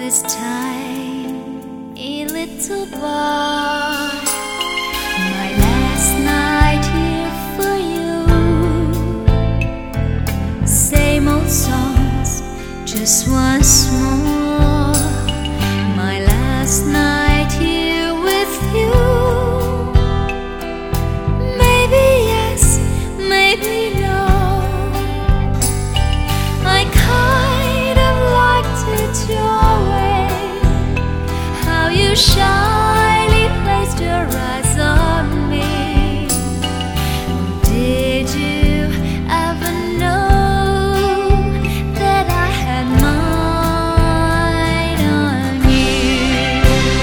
this tiny little bar. My last night here for you. Same old songs, just once more. My last night here with you. Maybe yes, maybe no. I kind of liked it your way, how you shyly placed your eyes on me. Did you ever know that I had mine on you?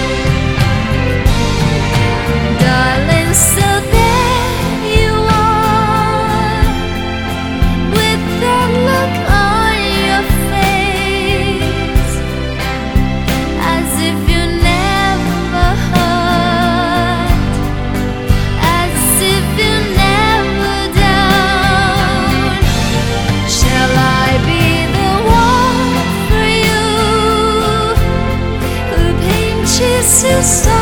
Darling, so there you are, with that look on your face, as if you never hurt, as if you never down. Shall I be the one for you, who pinches you so